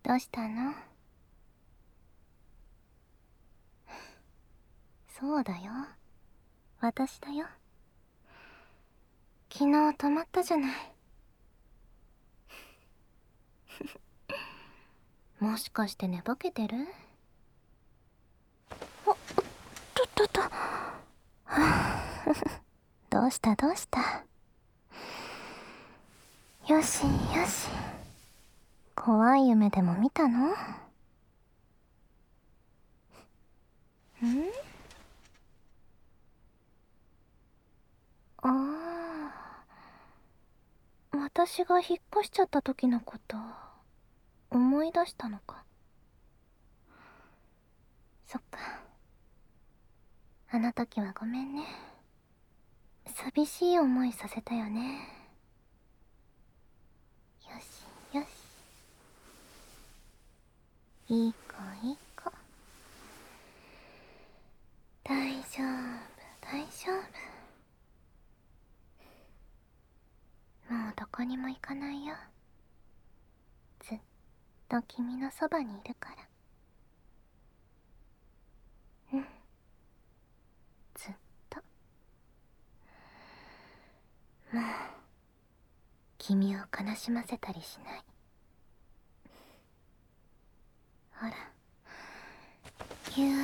どうしたの？そうだよ。私だよ。昨日泊まったじゃない。もしかして寝ぼけてる？おっとっと。どうしたどうした。よしよし。怖い夢でも見たの？ん？ああ、私が引っ越しちゃった時のこと思い出したのか。そっか。あの時はごめんね。寂しい思いさせたよね。よしよし。いい子いい子。大丈夫大丈夫。もうどこにも行かないよ。ずっと君のそばにいるから。うん、ずっと。もう君を悲しませたりしない。ほら、ぎゅー。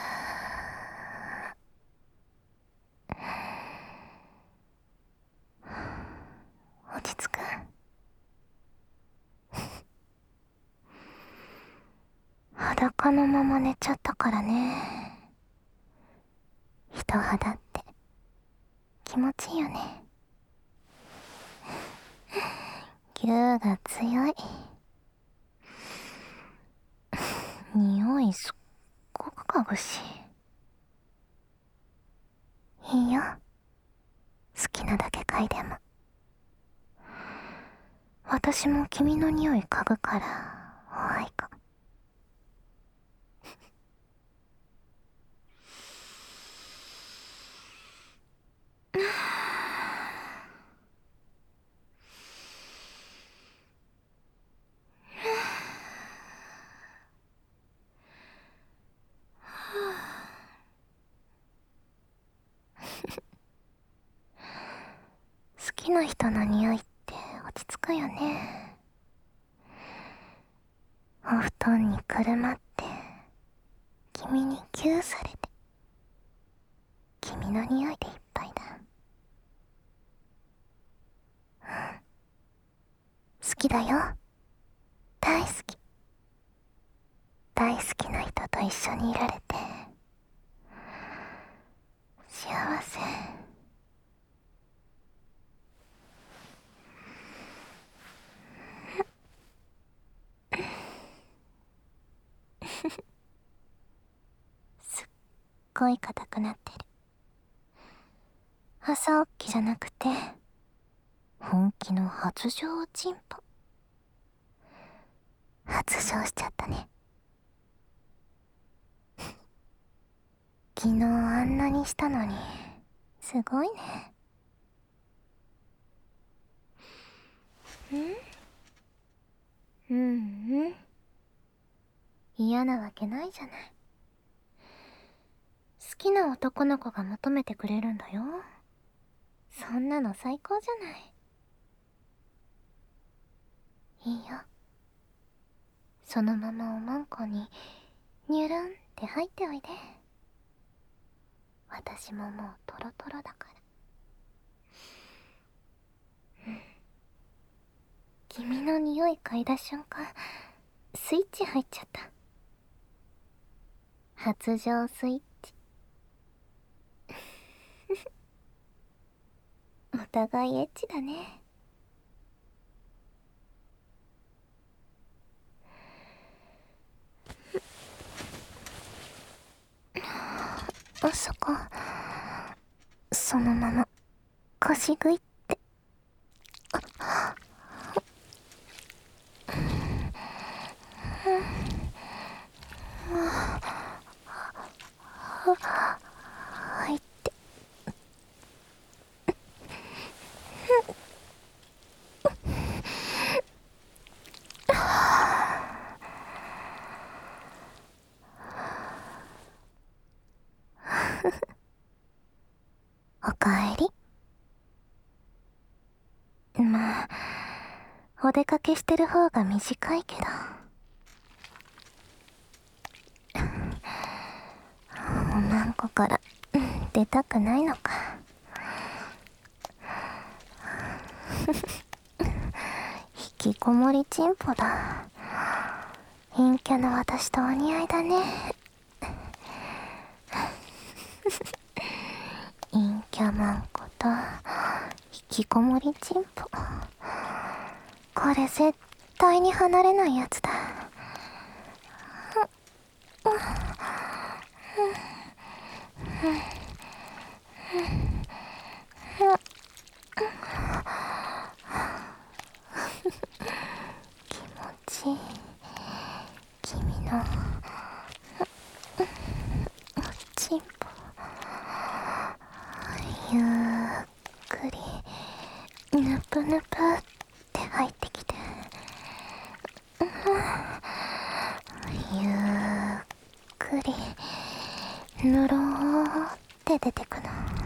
落ち着く？裸のまま寝ちゃったからね。人肌って気持ちいいよね。ぎゅーが強い。匂いすっごく嗅ぐし。いいよ、好きなだけ嗅いでも。私も君の匂い嗅ぐからお愛か。好きな人の匂いって落ち着くよね。お布団にくるまって君にギューされて、君の匂いでいっぱいだ。好きだよ、大好き。大好きな人と一緒にいられて幸せ。すっごい硬くなってる。朝起きじゃなくて本気の発情チンポ。発情しちゃったね。昨日あんなにしたのにすごいね。うん嫌なわけないじゃない。好きな男の子が求めてくれるんだよ。そんなの最高じゃない。いいよ、そのままおまんこにニュルンって入っておいで。私ももうトロトロだから。君の匂い嗅いだ瞬間スイッチ入っちゃった。発情スイッチ。お互いエッチだね。そこそのまま腰ぐいって。入って。 おかえり。まあ、お出かけしてる方が短いけど。おまんこから出たくないのか。引きこもりチンポだ。陰キャの私とお似合いだね。陰キャマンコと引きこもりチンポ。これ絶対に離れないやつだ。気持ちいい。君のチンポゆっくりぬぷぬぷって入ってきて、ゆっくりぬろーって出てくの。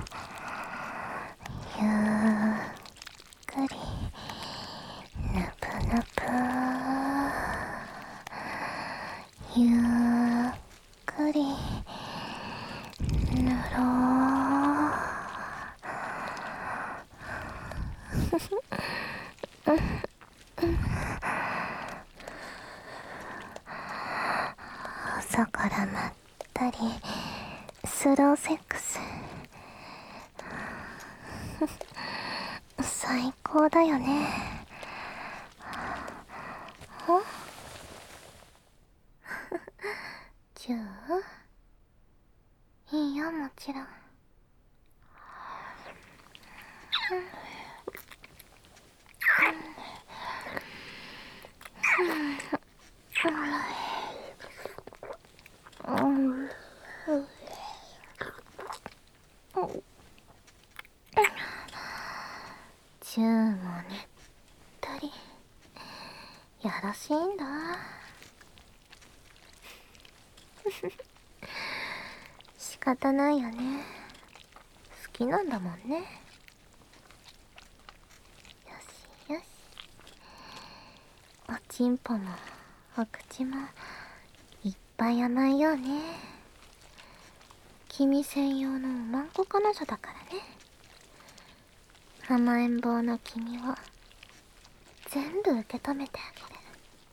ゆっくりぬぷぬぷ、ゆっくりぬろー。朝からまったりスローセックス最高だよね。じゃあいいよ、もちろん。チューもねったりやらしいんだ。仕方ないよね。好きなんだもんね。よしよし。おちんぽもお口もいっぱい甘いよね。君専用のおまんこ彼女だからね。甘えん坊の君を全部受け止めてあげる。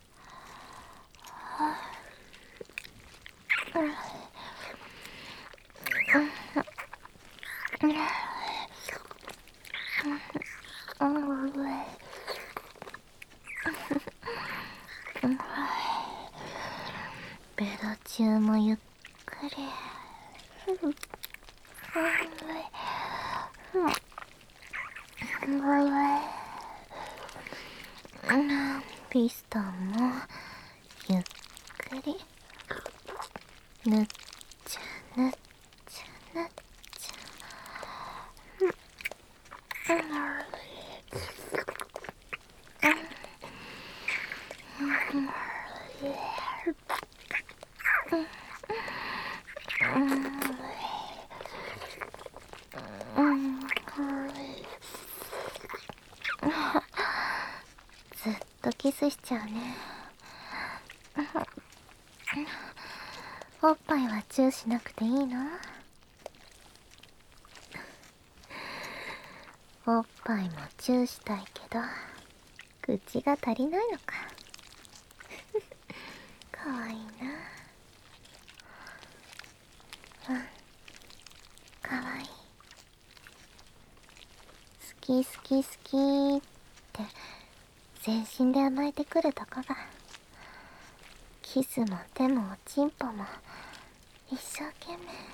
ベロ中もゆっくり。ピストンもゆっくり。ぬっちゃぬっちゃぬっちゃ。ずっとキスしちゃうね。おっぱいはチューしなくていいの？おっぱいもチューしたいけど口が足りないのか。かわいいな。かわいい。好き好き好きって全身で甘えてくるとこが、キスも手もおちんぽも一生懸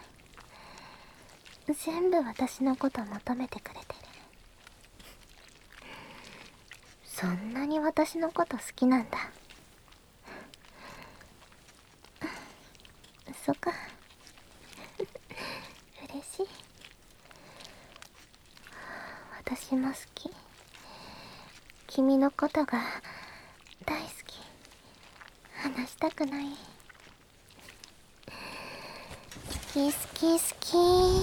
命全部私のこと求めてくれてる。そんなに私のこと好きなんだ。そっか。嬉しい。私も好き。君のことが大好き。話したくない。 き好き好き。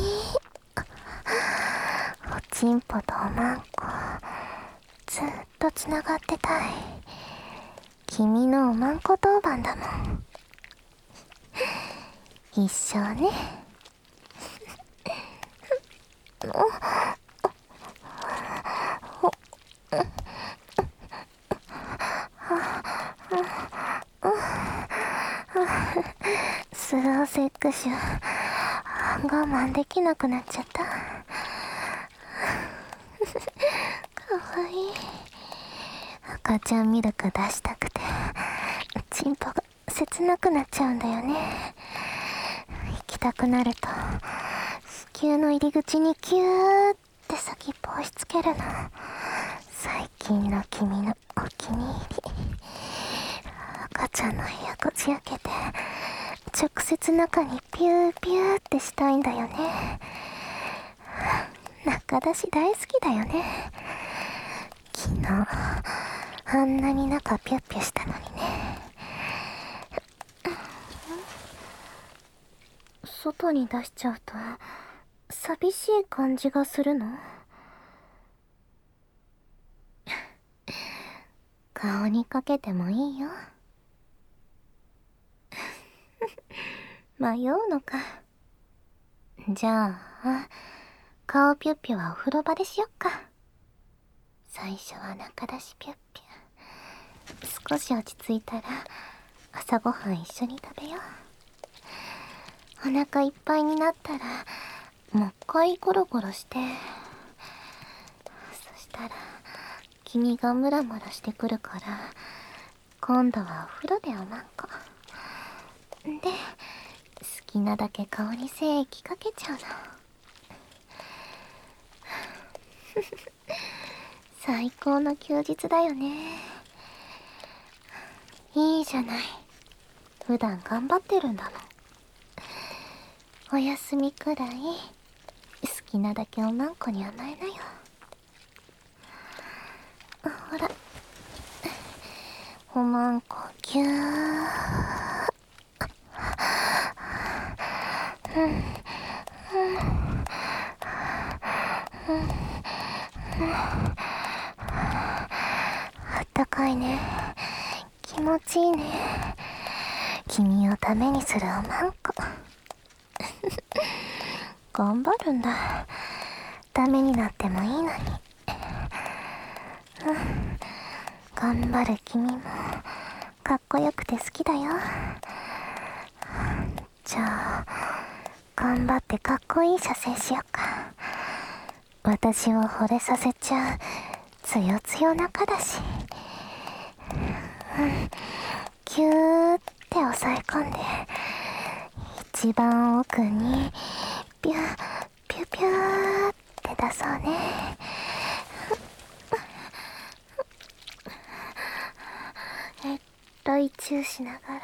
おちんぽとおまんこずっとつながってたい。君のおまんこ当番だもん。一生ね。スローセックス我慢できなくなっちゃった。かわいい。赤ちゃんミルク出したくてチンポが切なくなっちゃうんだよね。行きたくなると子宮の入り口にキューって先っぽ押し付けるの。最近の君のお気に入り。赤ちゃんの部屋こじ開けて直接中にピューピューってしたいんだよね。中出し大好きだよね。昨日あんなに中ピュッピュしたのにね。外に出しちゃうと寂しい感じがするの。顔にかけてもいいよ。迷うのか。じゃあ顔ピュッピュはお風呂場でしよっか。最初は中出しピュッピュ。少し落ち着いたら朝ごはん一緒に食べよう。お腹いっぱいになったらもう一回ゴロゴロして、そしたら君がムラムラしてくるから今度はお風呂でおまんこで、好きなだけ顔に精液かけちゃうの。最高の休日だよね。いいじゃない。普段頑張ってるんだもん。お休みくらい好きなだけおまんこに甘えなよ。ほら、おまんこぎゅー。あったかいね。気持ちいいね。君をためにするおまんこ。頑張るんだ。ダメになってもいいのに。頑張る君もかっこよくて好きだよ。じゃあ頑張ってかっこいい射精しよっか。私を惚れさせちゃうつよつよ中だし。キューって押さえ込んで一番奥にピュッピュピューって出そうね。一周しながら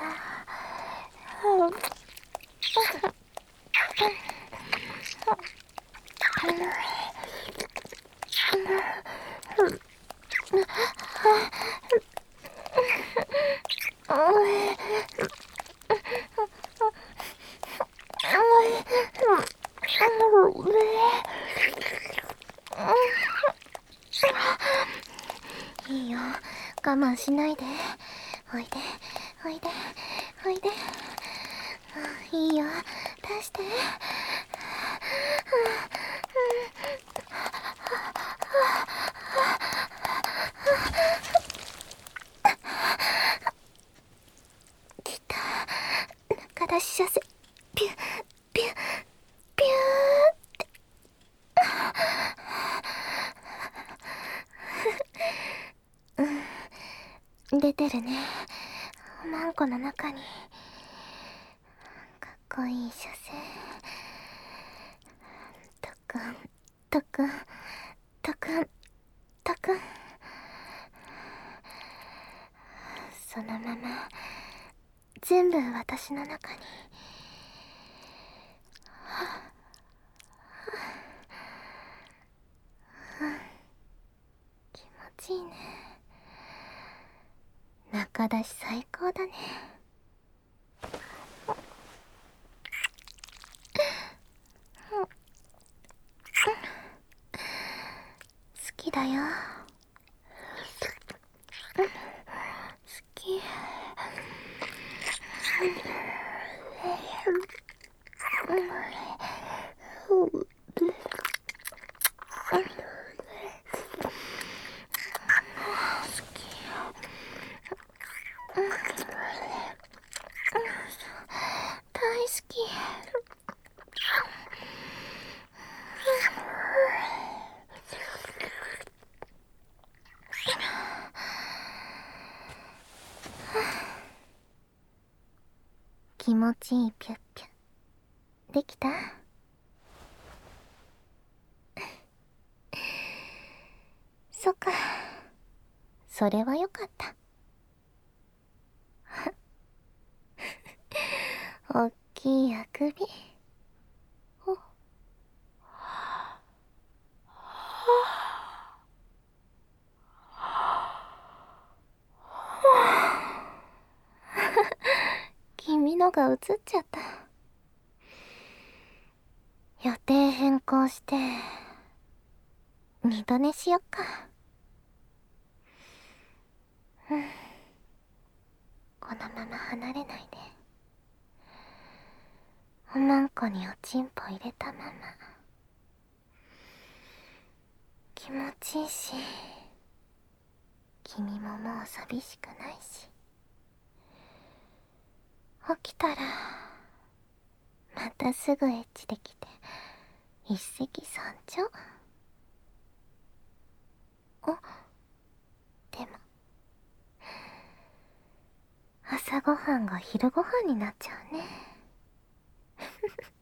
いいよ、我慢しないで。おいでおいでおいで。いいよ、出して。きた、中出し射精。ピュッピュッピューって。出てるね、おまんこの中に。かっこいい射精。トクントクントクントクン。そのまま全部私の中に。気持ちいいね。中出し最高だね。 大好き。気持ちいいピュッピュできた？そっか、それはよかった。おっきいあくび。お君のが映っちゃった。予定変更して二度寝しよっか。このまま離れないで。おまんこにおちんぽ入れたまま。気持ちいいし、君ももう寂しくないし。起きたらまたすぐエッチできて一石三鳥。でも朝ごはんが昼ごはんになっちゃうね。